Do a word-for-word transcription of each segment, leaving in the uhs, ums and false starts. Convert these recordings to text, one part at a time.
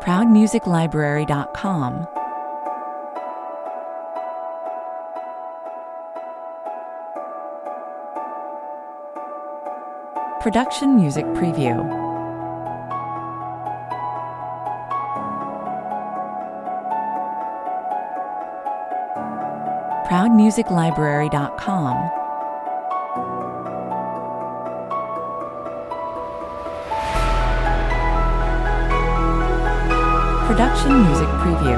proud music library dot com. Production Music Preview. proud music library dot com. Production Music Preview.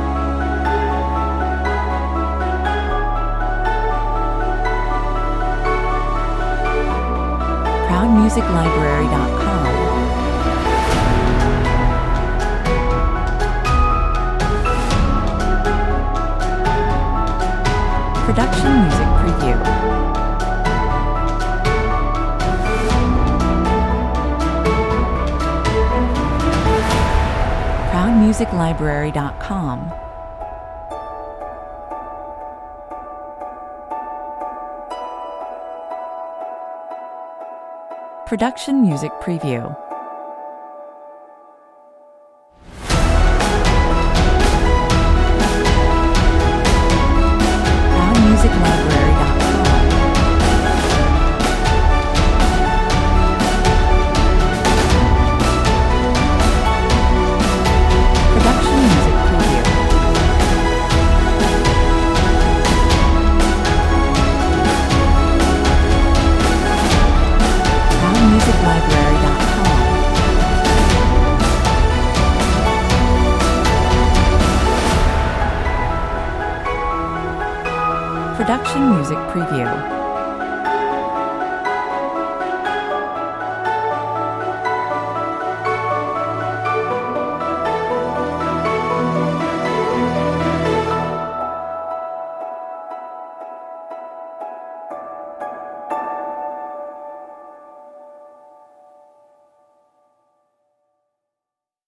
proud music library dot com. Production Music Preview. proud music library dot com. Production Music Preview. proud music library dot com. Production Music Preview. proud music library dot com. Production Music Preview.